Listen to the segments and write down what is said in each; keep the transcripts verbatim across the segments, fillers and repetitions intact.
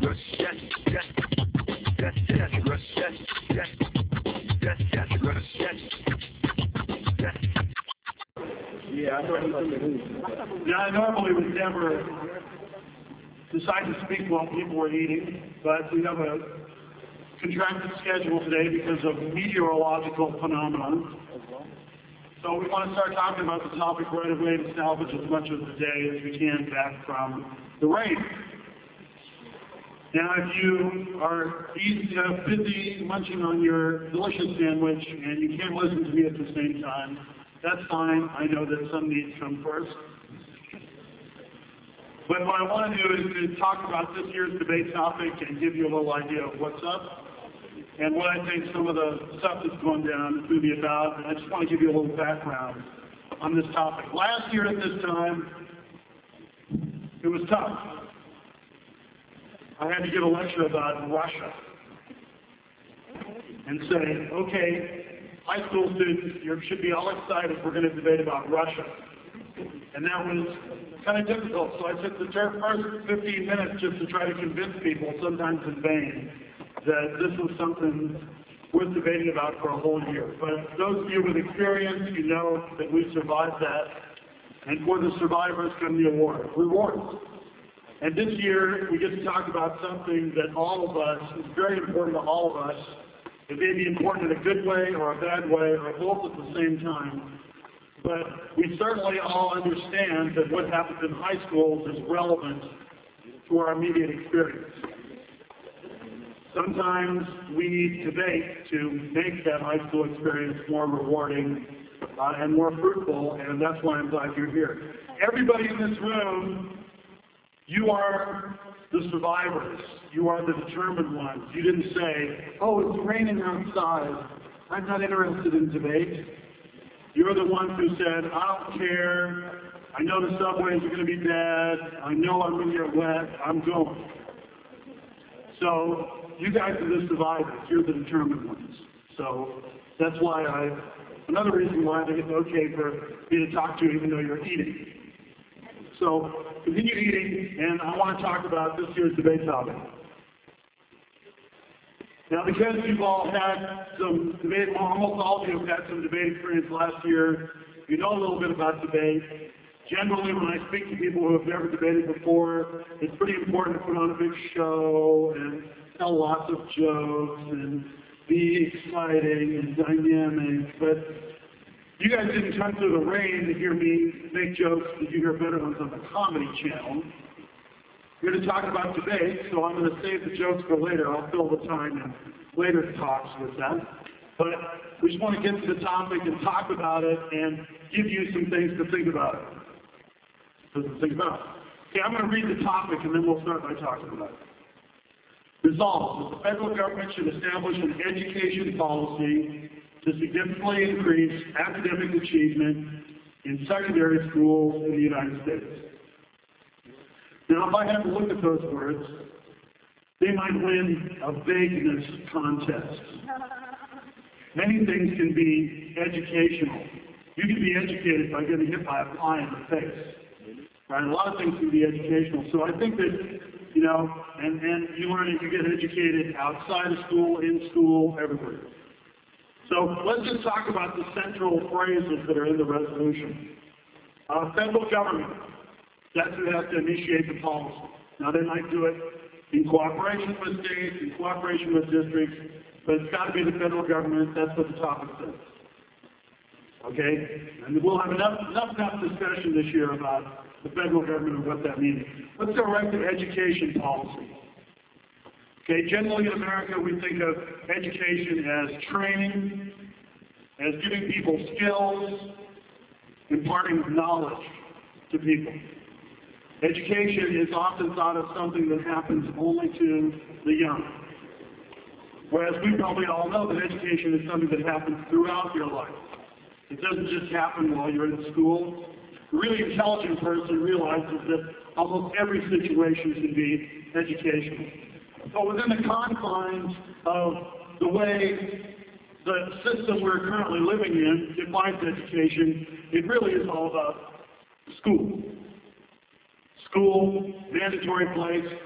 Yeah, I normally would never decide to speak while people were eating, but we have a contracted schedule today because of meteorological phenomena. So we want to start talking about the topic right away to salvage as much of the day as we can back from the rain. Now, if you are easy, uh, busy munching on your delicious sandwich and you can't listen to me at the same time, that's fine. I know that some needs come first. But what I want to do is to talk about this year's debate topic and give you a little idea of what's up and what I think some of the stuff that's going down is going to be about. And I just want to give you a little background on this topic. Last year at this time, it was tough. I had to give a lecture about Russia and say, okay, high school students, you should be all excited we're going to debate about Russia. And that was kind of difficult, so I took the first fifteen minutes just to try to convince people, sometimes in vain, that this was something worth debating about for a whole year. But those of you with experience, you know that we survived that, and for the survivors come the award, rewards. And this year, we get to talk about something that all of us, is very important to all of us. It may be important in a good way or a bad way or both at the same time. But we certainly all understand that what happens in high schools is relevant to our immediate experience. Sometimes we need debate to make that high school experience more rewarding uh, and more fruitful, and that's why I'm glad you're here. Everybody in this room, you are the survivors. You are the determined ones. You didn't say, oh, it's raining outside. I'm not interested in debate. You're the ones who said, I don't care. I know the subways are going to be bad. I know I'm going to get wet. I'm going. So you guys are the survivors. You're the determined ones. So that's why I, another reason why I think it's okay for me to talk to you even though you're eating. So continue eating, and I want to talk about this year's debate topic. Now, because you've all had some debate, almost all of you have had some debate experience last year, you know a little bit about debate. Generally, when I speak to people who have never debated before, it's pretty important to put on a big show and tell lots of jokes and be exciting and dynamic, but you guys didn't come through the rain to hear me make jokes that you hear better ones on the Comedy Channel. We're going to talk about debate, so I'm going to save the jokes for later. I'll fill the time in later talks with that. But we just want to get to the topic and talk about it and give you some things to think about. So to think about. Okay, I'm going to read the topic and then we'll start by talking about it. Resolved that the federal government should establish an education policy to significantly increase academic achievement in secondary schools in the United States. Now, if I have to look at those words, they might win a vagueness contest. Many things can be educational. You can be educated by getting hit by a pie in the face. Right? A lot of things can be educational. So I think that, you know, and, and you learn it, you get educated outside of school, in school, everywhere. So let's just talk about the central phrases that are in the resolution. Uh, federal government, that's who has to initiate the policy. Now they might do it in cooperation with states, in cooperation with districts, but it's got to be the federal government. That's what the topic says. Okay? And we'll have enough, enough, enough discussion this year about the federal government and what that means. Let's go right to education policy. Okay, generally in America we think of education as training, as giving people skills, imparting knowledge to people. Education is often thought of something that happens only to the young. Whereas we probably all know that education is something that happens throughout your life. It doesn't just happen while you're in school. A really intelligent person realizes that almost every situation can be educational. But within the confines of the way the system we're currently living in defines education, it really is all about school. School, mandatory place,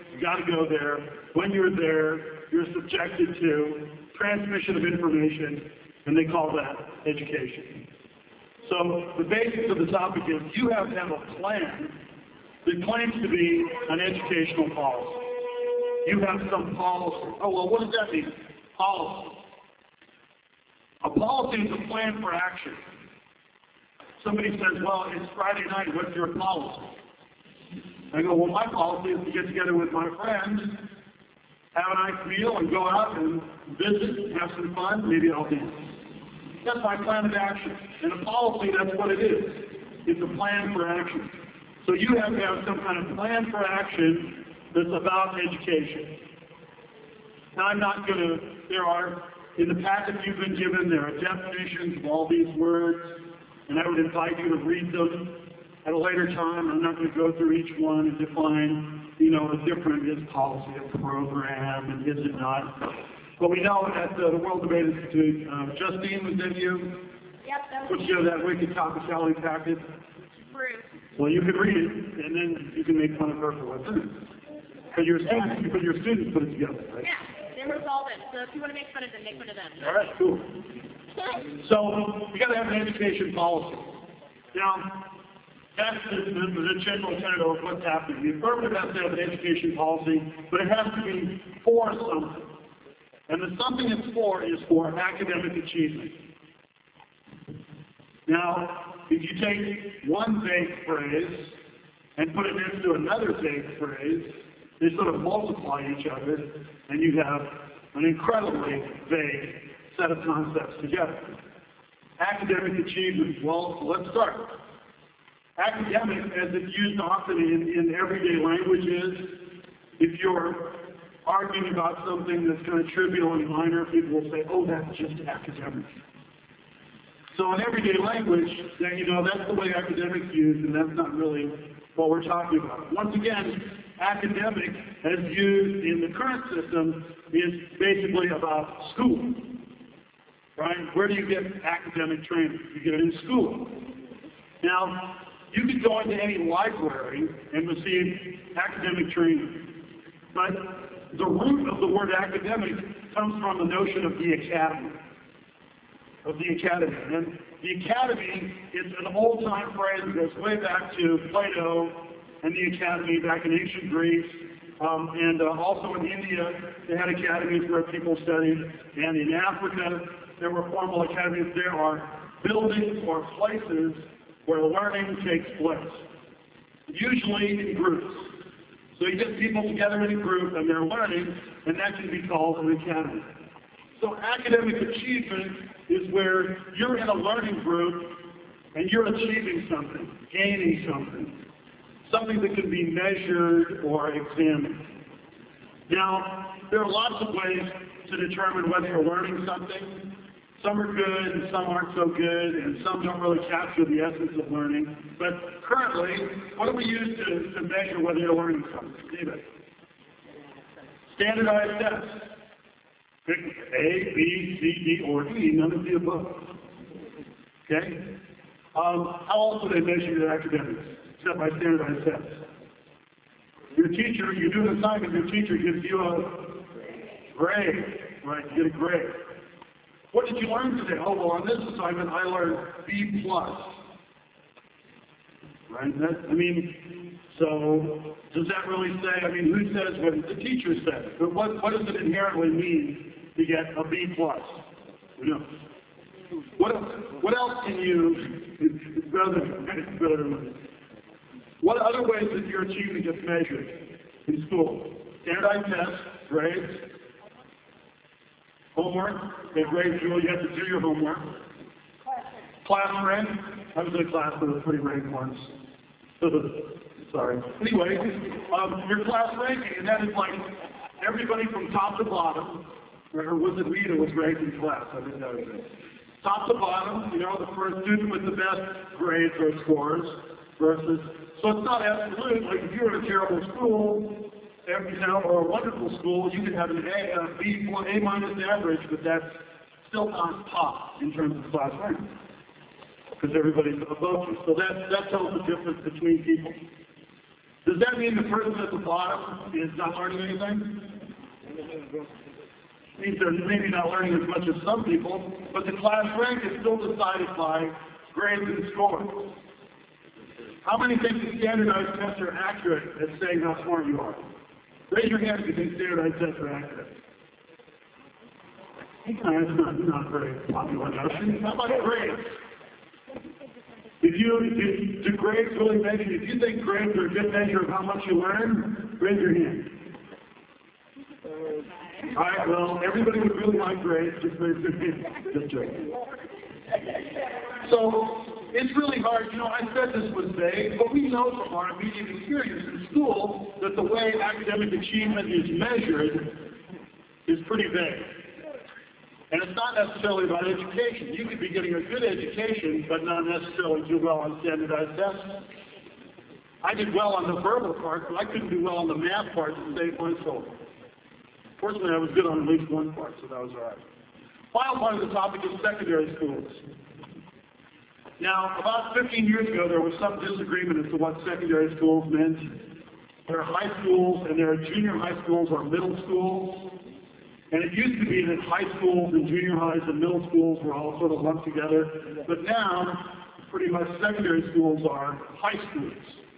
you got to go there. When you're there, you're subjected to transmission of information, and they call that education. So the basics of the topic is you have to have a plan that claims to be an educational policy. You have some policy. Oh, well, what does that mean? Policy. A policy is a plan for action. Somebody says, well, it's Friday night, what's your policy? I go, well, my policy is to get together with my friends, have a nice meal, and go out and visit, have some fun, maybe I'll dance. That's my plan of action. And a policy, that's what it is. It's a plan for action. So you have to have some kind of plan for action that's about education. Now, I'm not going to, there are, in the packet you've been given, there are definitions of all these words, and I would invite you to read them at a later time. I'm not going to go through each one and define, you know, a different, is policy a program, and is it not? But we know at uh, the World Debate Institute, uh, Justine, was that you? Yep, that Put together that wicked topic packet. Bruce. Well, you can read it, and then you can make fun of her for what's in it. Because your students, because your students put it together, right? Yeah, they were solvent. So if you want to make fun of them, make fun of them. All right, cool. So we got to have an education policy. Now, that's the, the, the general tenet of what's happening. The affirmative has to have an education policy, but it has to be for something. And the something it's for is for academic achievement. Now, if you take one vague phrase and put it into another vague phrase, they sort of multiply each other, and you have an incredibly vague set of concepts together. Academic achievement, well, let's start. Academic, as it's used often in, in everyday languages, if you're arguing about something that's kind of trivial and minor, people will say, oh, that's just academic. So in everyday language, then, you know, that's the way academics used, and that's not really what we're talking about. Once again, academic, as used in the current system, is basically about school. Right? Where do you get academic training? You get it in school. Now, you could go into any library and receive academic training. But the root of the word academic comes from the notion of the academy. Of the academy. And the academy is an old-time phrase that goes way back to Plato and the academy back in ancient Greece. Um, and uh, also in India, they had academies where people studied. And in Africa, there were formal academies. There are buildings or places where learning takes place, usually in groups. So you get people together in a group and they're learning, and that can be called an academy. So academic achievement is where you're in a learning group and you're achieving something, gaining something, something that can be measured or examined. Now, there are lots of ways to determine whether you're learning something. Some are good and some aren't so good, and some don't really capture the essence of learning. But currently, what do we use to, to measure whether you're learning something? Anybody? Standardized tests. Pick A, B, C, D, or E, none of the above. Okay? Um, how else do they measure your academics? Except by standardized tests. Your teacher, you do an assignment, your teacher gives you a grade, right? You get a grade. What did you learn today? Oh, well, on this assignment, I learned B plus. Right? That, I mean, so does that really say, I mean, who says what the teacher says? But what, what does it inherently mean to get a B plus? You know. What, what else can you, better, what other ways that your achievement gets measured in school? Standardized tests, grades, homework. Okay, grade school, you have to do your homework. Class rank. I was in a class that was pretty ranked once. Sorry. Anyway, um, your class ranking, and that is like everybody from top to bottom. Or was it me that was ranked in class? I didn't know that. Top to bottom, you know, the first student with the best grades or scores versus. So it's not absolute. Like if you were in a terrible school, you know, or a wonderful school, you could have an A, a B, A minus average, but that's still not top in terms of class rank because everybody's above you. So that that tells the difference between people. Does that mean the person at the bottom is not learning anything? It means they're maybe not learning as much as some people, but the class rank is still decided by grades and scores. How many think the standardized tests are accurate at saying how smart you are? Raise your hand if you think standardized tests are accurate. That's not, not very popular notion. How about grades? If you, if, do grades really measure, if you think grades are a good measure of how much you learn, raise your hand. All right, well, everybody would really like grades, just raise their hand. Just joking. So, it's really hard, you know, I said this was vague, but we know from our immediate experience in school that the way academic achievement is measured is pretty vague. And it's not necessarily about education. You could be getting a good education, but not necessarily do well on standardized tests. I did well on the verbal part, but I couldn't do well on the math part at the same point. So, fortunately, I was good on at least one part, so that was all right. Final part of the topic is secondary schools. Now, about fifteen years ago, there was some disagreement as to what secondary schools meant. There are high schools, and there are junior high schools or middle schools. And it used to be that high schools and junior highs and middle schools were all sort of lumped together. But now, pretty much secondary schools are high schools.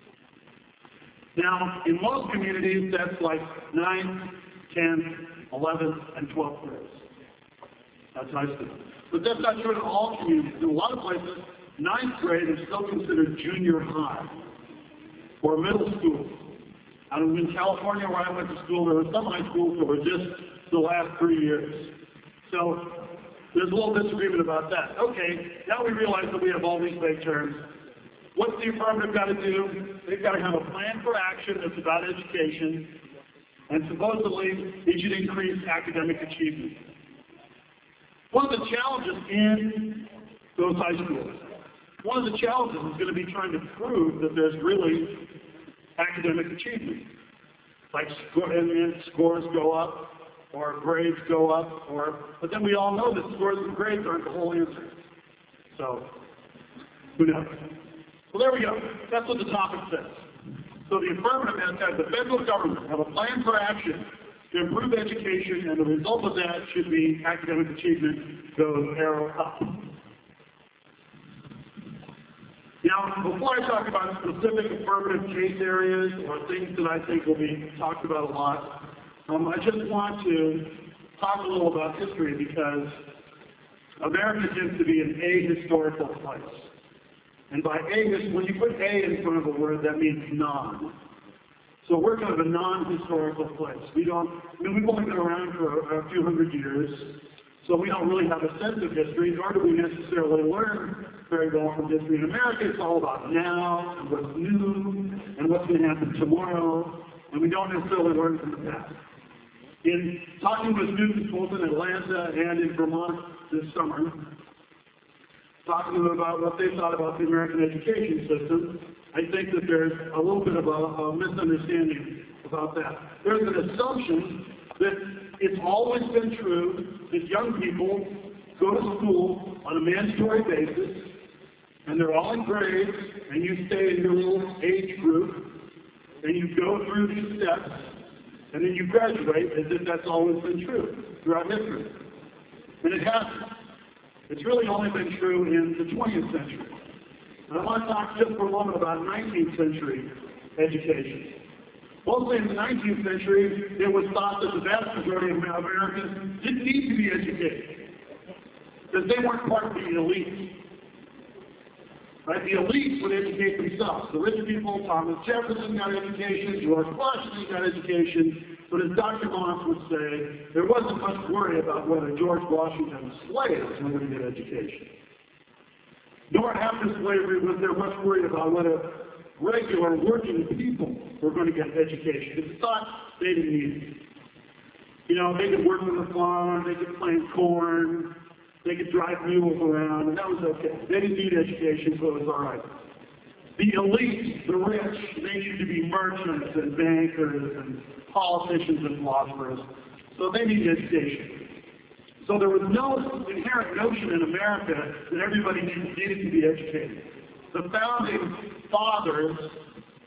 Now, in most communities, that's like ninth, tenth, eleventh, and twelfth grades. That's high school. But that's not true in all communities. In a lot of places, ninth grade is still considered junior high or middle school. Out in California, where I went to school, there were some high schools that were just the last three years. So there's a little disagreement about that. Okay, now we realize that we have all these vague terms. What's the affirmative got to do? They've got to have a plan for action that's about education, and supposedly it should increase academic achievement. One of the challenges in those high schools, one of the challenges is going to be trying to prove that there's really academic achievement. Like score, and, and scores go up, or grades go up, or, but then we all know that scores and grades aren't the whole answer. So, who knows? Well, there we go. That's what the topic says. So the affirmative has had the federal government have a plan for action to improve education, and the result of that should be academic achievement goes arrow up. Now, before I talk about specific affirmative case areas or things that I think will be talked about a lot, um, I just want to talk a little about history because America tends to be an ahistorical place. And by a, when you put a in front of a word, that means non. So we're kind of a non-historical place. We don't, I mean, we've only been around for a, a few hundred years, so we don't really have a sense of history, nor do we necessarily learn very well from history. In America, it's all about now, and what's new, and what's going to happen tomorrow, and we don't necessarily learn from the past. In talking with students both in Atlanta and in Vermont this summer, talking to them about what they thought about the American education system, I think that there's a little bit of a, a misunderstanding about that. There's an assumption that it's always been true that young people go to school on a mandatory basis, and they're all in grades, and you stay in your little age group, and you go through these steps, and then you graduate as if that's always been true throughout history. And it hasn't. It's really only been true in the twentieth century. And I want to talk just for a moment about nineteenth century education. Mostly in the nineteenth century, it was thought that the vast majority of Americans didn't need to be educated, because they weren't part of the elite. Right? The elites would educate themselves. The rich people, Thomas Jefferson got education, George Washington got education, but as Doctor Moss would say, there wasn't much worry about whether George Washington's slaves were going to get education. Nor after slavery was there much worry about whether regular working people were going to get education. It's thought they didn't need it. You know, they could work on the farm, they could plant corn, they could drive mules around, and that was okay. They didn't need education, so it was all right. The elite, the rich, they needed to be merchants and bankers and politicians and philosophers, so they needed education. So there was no inherent notion in America that everybody needed to be educated. The founding fathers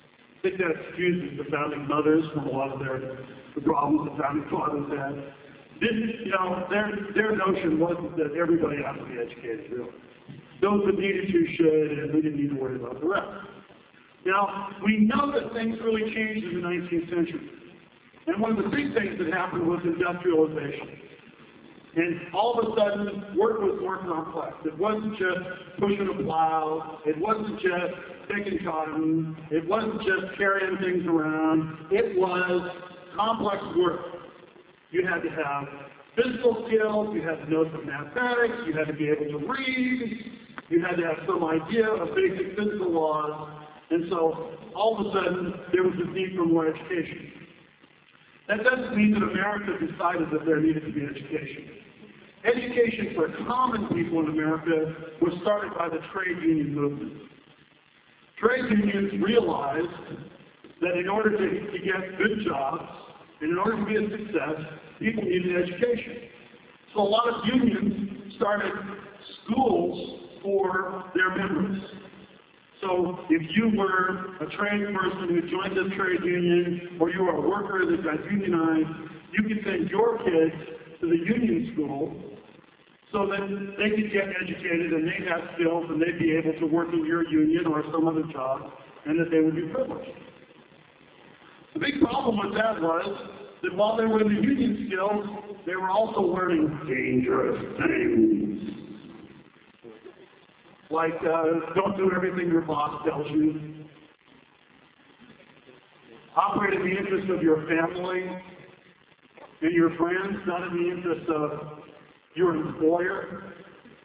think that excuses the founding mothers from a lot of their the problems the founding fathers had. This, you know, their their notion wasn't that everybody has to be educated, really. Those that needed to should, and we didn't need to worry about the rest. Now, we know that things really changed in the nineteenth century. And one of the big things that happened was industrialization. And all of a sudden, work was more complex. It wasn't just pushing a plow. It wasn't just picking cotton. It wasn't just carrying things around. It was complex work. You had to have physical skills. You had to know some mathematics. You had to be able to read. You had to have some idea of basic physical laws. And so, all of a sudden, there was a need for more education. That doesn't mean that America decided that there needed to be education. Education for common people in America was started by the trade union movement. Trade unions realized that in order to, to get good jobs, and in order to be a success, people needed education. So a lot of unions started schools for their members. So if you were a trained person who joined this trade union, or you were a worker that got unionized, you could send your kids to the union school so that they could get educated and they'd have skills and they'd be able to work in your union or some other job, and that they would be privileged. The big problem with that was that while they were in the union skills, they were also learning dangerous things. Like, uh, don't do everything your boss tells you. Operate in the interest of your family and your friends, not in the interest of your employer.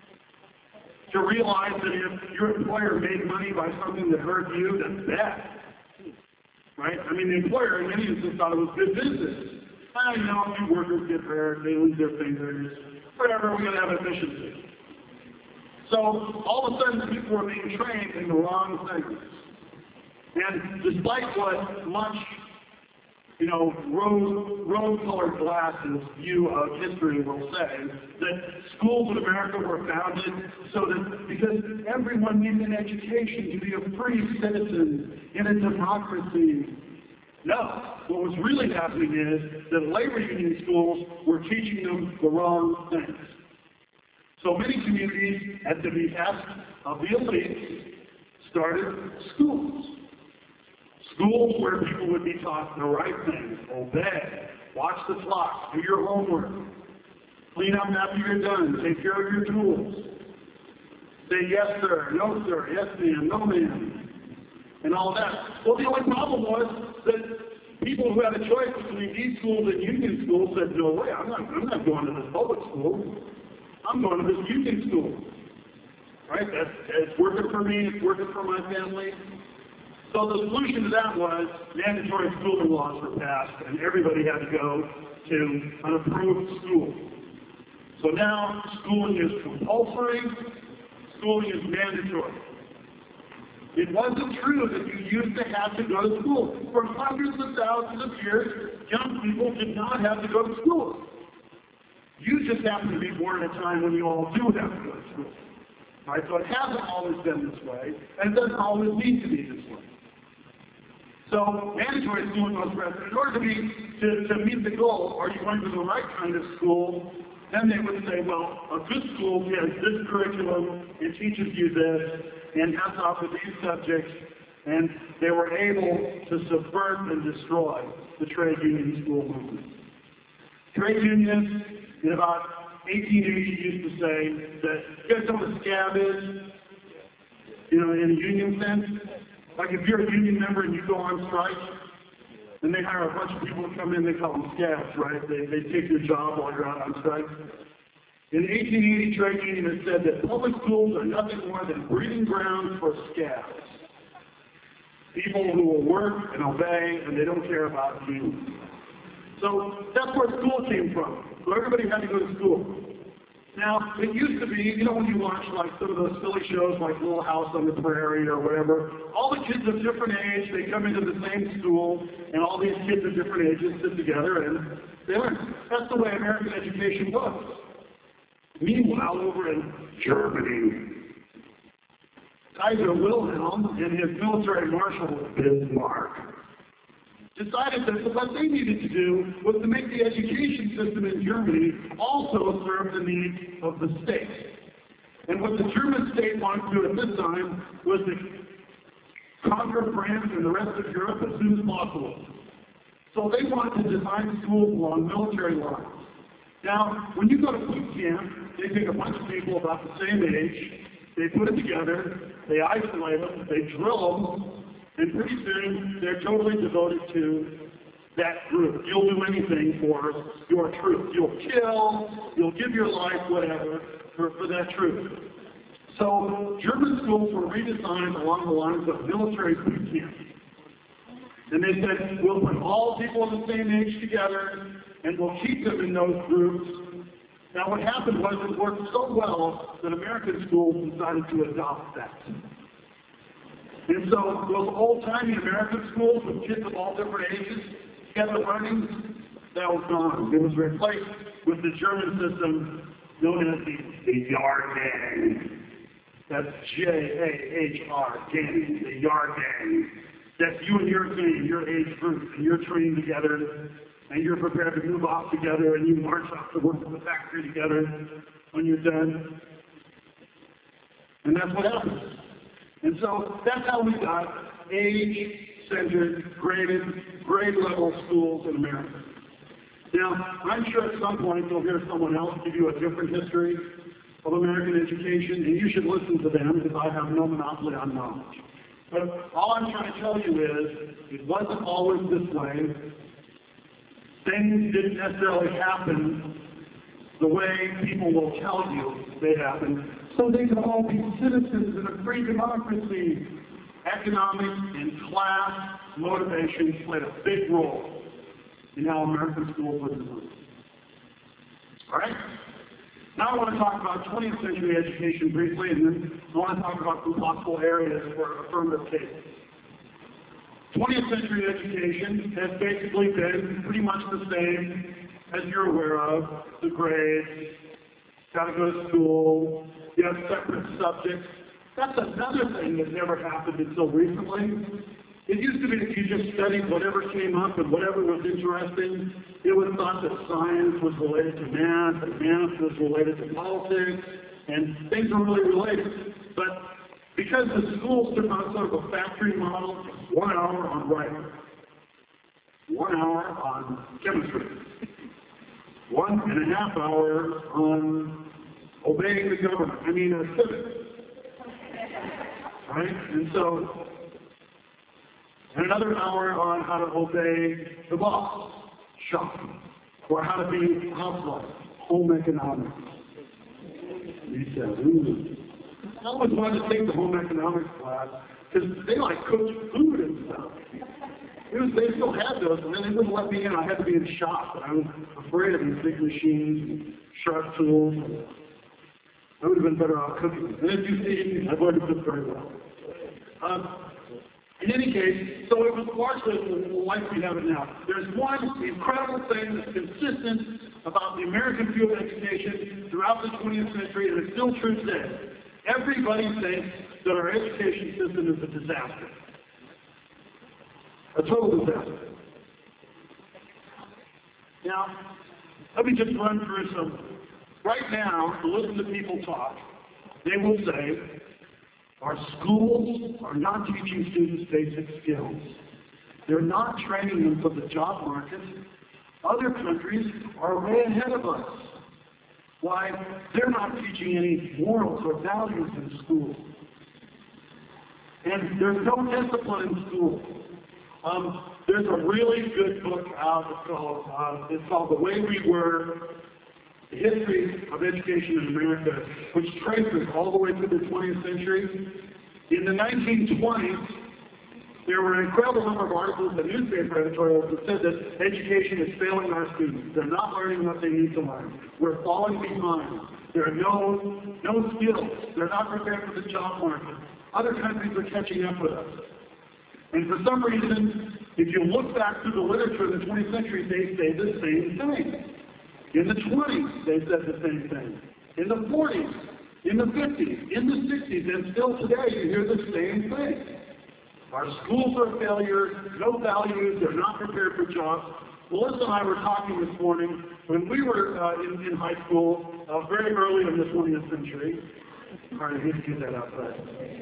To realize that if your employer made money by something that hurt you, that's bad. Right? I mean, the employer in many instances thought it was good business. Well, you know, a few workers get hurt, they lose their fingers, whatever, we're going to have efficiency. So, all of a sudden, people were being trained in the wrong things. And despite what much, you know, rose, rose-colored glasses view of history will say, that schools in America were founded so that, because everyone needs an education to be a free citizen in a democracy. No. What was really happening is that labor union schools were teaching them the wrong things. So many communities, at the behest of the elites, started schools. Schools where people would be taught the right things, obey, watch the clock, do your homework, clean up after you're done, take care of your tools, say yes sir, no sir, yes ma'am, no ma'am, and all that. Well, the only problem was that people who had a choice between these schools and union schools said, no way, I'm not, I'm not going to this public school. I'm going to this union school. Right? That's, it's working for me, it's working for my family. So the solution to that was mandatory schooling laws were passed, and everybody had to go to an approved school. So now schooling is compulsory, schooling is mandatory. It wasn't true that you used to have to go to school. For hundreds of thousands of years, young people did not have to go to school. You just happen to be born at a time when you all do have to go to school. Right? So it hasn't always been this way, and it doesn't always need to be this way. So mandatory schooling was present. In order to, be, to, to meet the goal, are you going to the right kind of school? Then they would say, well, a good school has this curriculum, it teaches you this, and has to offer these subjects, and they were able to subvert and destroy the trade union school movement. Trade unions in about eighteen eighty used to say that, you guys know what a scab is? You know, in a union sense? Like if you're a union member and you go on strike, and they hire a bunch of people to come in, they call them scabs, right? They, they take your job while you're out on strike. In eighteen eighty, trade union has said that public schools are nothing more than breeding grounds for scabs. People who will work and obey, and they don't care about you. So that's where school came from. So everybody had to go to school. Now, it used to be, you know, when you watch like some of those silly shows like Little House on the Prairie or whatever, all the kids of different age, they come into the same school, and all these kids of different ages sit together and they learn. That's the way American education was. Meanwhile, over in Germany, Kaiser Wilhelm and his military marshal, Bismarck, decided that what they needed to do was to make the education system in Germany also serve the needs of the state. And what the German state wanted to do at this time was to conquer France and the rest of Europe as soon as possible. So they wanted to design schools along military lines. Now, when you go to boot camp, they take a bunch of people about the same age, they put it together, they isolate them, they drill them, and pretty soon they're totally devoted to that group. You'll do anything for your troop. You'll kill, you'll give your life, whatever, for, for that troop. So German schools were redesigned along the lines of military boot camps. And they said, we'll put all people of the same age together, and we'll keep them in those groups. Now what happened was it worked so well that American schools decided to adopt that. And so those old-timey American schools with kids of all different ages, together learning, that was gone. It was replaced with the German system known as the, the Jahrgang. That's J A H R, gang, the Jahrgang. That's you and your gang, your age group, and you're trained together, and you're prepared to move off together, and you march off to work in the factory together when you're done. And that's what happens. And so that's how we got age-centered, graded, grade-level schools in America. Now, I'm sure at some point you'll hear someone else give you a different history of American education, and you should listen to them because I have no monopoly on knowledge. But all I'm trying to tell you is, it wasn't always this way. Things didn't necessarily happen the way people will tell you they happened. So they could all be citizens in a free democracy. Economic and class motivation played a big role in how American schools were designed. All right? Now I want to talk about twentieth century education briefly, and then I want to talk about some possible areas for affirmative cases. twentieth century education has basically been pretty much the same as you're aware of. The grades, got to go to school, you have separate subjects. That's another thing that never happened until recently. It used to be that you just studied whatever came up and whatever was interesting. It was thought that science was related to math, and math was related to politics, and things were really related. But because the schools took on sort of a factory model, one hour on writing, one hour on chemistry, one and a half hour on obeying the government, I mean, uh, civics. Right? And so, and another hour on how to obey the boss, shop, or how to be a housewife, home economics. He said, ooh. I always wanted to take the home economics class because they like cooked food and stuff. It was, they still had those, and then they wouldn't let me in. I had to be in shop, and I was afraid of these big machines and sharp tools. I would have been better off cooking. And as you see, I've learned to cook very well. Um, in any case, so it was largely the life we have it now. There's one incredible thing that's consistent about the American field of education throughout the twentieth century, and it's still true today. Everybody thinks that our education system is a disaster. A total disaster. Now, let me just run through some. Right now, to listen to people talk, they will say, our schools are not teaching students basic skills. They're not training them for the job market. Other countries are way ahead of us. Why? They're not teaching any morals or values in school. And there's no discipline in school. Um, there's a really good book out. It's called, uh, it's called The Way We Were, The History of Education in America, which traces all the way to the twentieth century. In the nineteen twenties, there were an incredible number of articles and newspaper editorials that said that education is failing our students. They're not learning what they need to learn. We're falling behind. There are no, no skills. They're not prepared for the job market. Other countries are catching up with us. And for some reason, if you look back through the literature in the twentieth century, they say the same thing. In the twenties, they said the same thing. In the forties, in the fifties, in the sixties, and still today you hear the same thing. Our schools are failures, no values, they're not prepared for jobs. Melissa and I were talking this morning when we were uh, in, in high school, uh, very early in the twentieth century. Sorry, I didn't get that outside.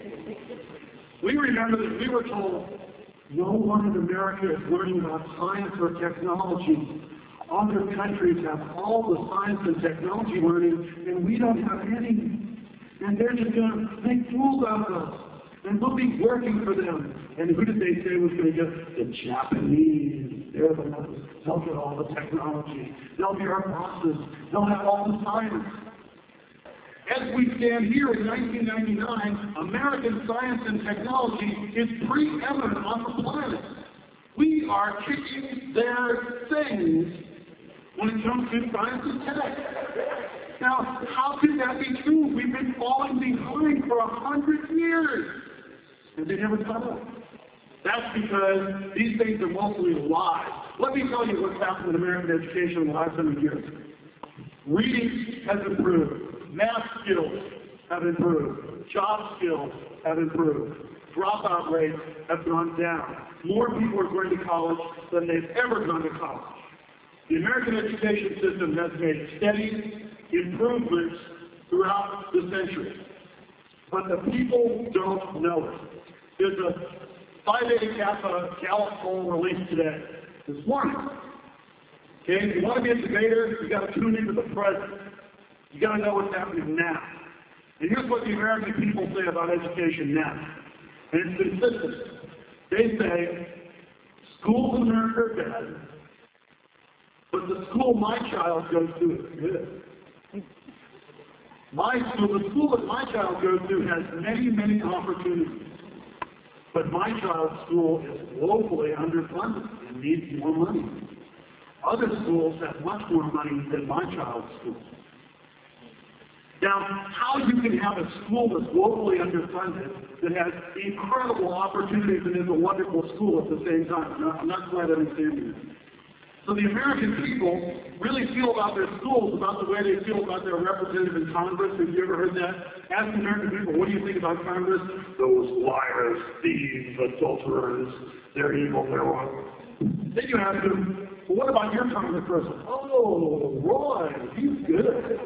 We remember that we were told, no one in America is learning about science or technology. Other countries have all the science and technology learning, and we don't have any. And they're just going to make fools out of us. And we'll be working for them. And who did they say was going to get? The Japanese. They're the ones. They'll get all the technology. They'll be our bosses. They'll have all the science. As we stand here in nineteen ninety-nine, American science and technology is preeminent on the planet. We are kicking their things when it comes to science and tech. Now, how could that be true? We've been falling behind for a hundred years, and they never caught up. That's because these things are mostly lies. Let me tell you what's happened in American education in the last hundred years. Reading has improved. Math skills have improved. Job skills have improved. Dropout rates have gone down. More people are going to college than they've ever gone to college. The American education system has made steady improvements throughout the century. But the people don't know it. There's a Phi Beta Kappa Gallup poll released today, this morning. Okay, if you want to be a debater, you've got to tune into the present. You've got to know what's happening now. And here's what the American people say about education now. And it's consistent. They say, schools in America are bad, but the school my child goes to is good. My school, the school that my child goes to has many, many opportunities. But my child's school is woefully underfunded and needs more money. Other schools have much more money than my child's school. Now, how you can have a school that's woefully underfunded that has incredible opportunities and is a wonderful school at the same time? I'm not, I'm not quite understanding it. So the American people really feel about their schools about the way they feel about their representative in Congress. Have you ever heard that? Ask the American people, what do you think about Congress? Those liars, thieves, adulterers, they're evil, they're wrong. Then you ask them, well, what about your congressperson? Oh, Roy, he's good.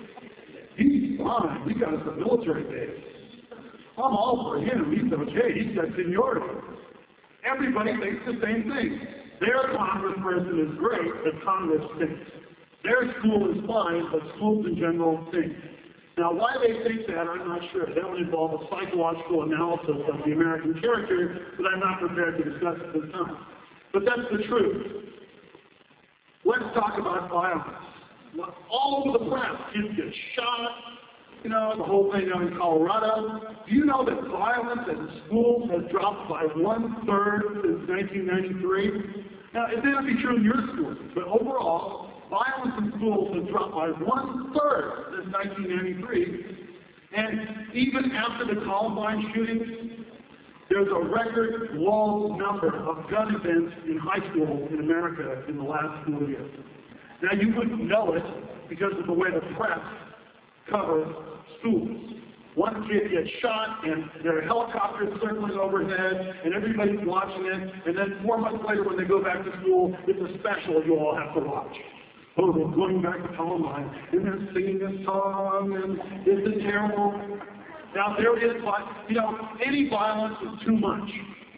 He's fine. We got us a military base. I'm all for him. He's okay. He's got seniority. Everybody thinks the same thing. Their congressperson is great, but Congress thinks. Their school is fine, but schools in general think. Now, why they think that, I'm not sure. That would involve a psychological analysis of the American character that I'm not prepared to discuss at this time. But that's the truth. Let's talk about violence. All over the press, kids get shot, you know, the whole thing down in Colorado. Do you know that violence in schools has dropped by one-third since nineteen ninety-three? Now, it may not be true in your schools, but overall, violence in schools has dropped by one-third since nineteen ninety-three. And even after the Columbine shootings, there's a record low number of gun events in high schools in America in the last school year. Now, you wouldn't know it because of the way the press covers schools. One kid gets shot, and there are helicopters circling overhead, and everybody's watching it, and then four months later when they go back to school, it's a special you all have to watch. Oh, they're going back to Columbine, and they're singing this song, and this is terrible. Now, there is, you know, any violence is too much.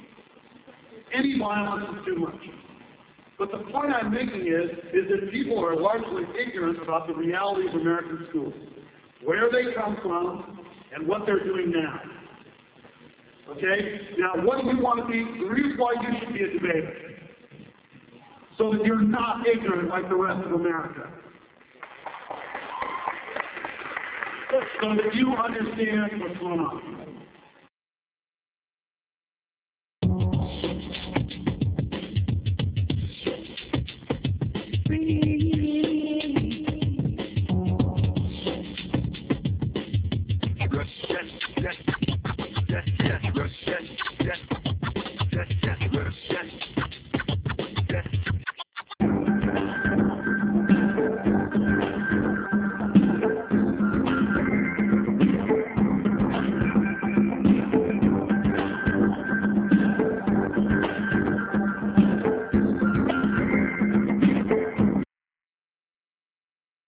Any violence is too much. But the point I'm making is, is that people are largely ignorant about the reality of American schools, where they come from, and what they're doing now. Okay? Now, what do we want to be? The reason why you should be a debater, so that you're not ignorant like the rest of America. So that you understand what's going on.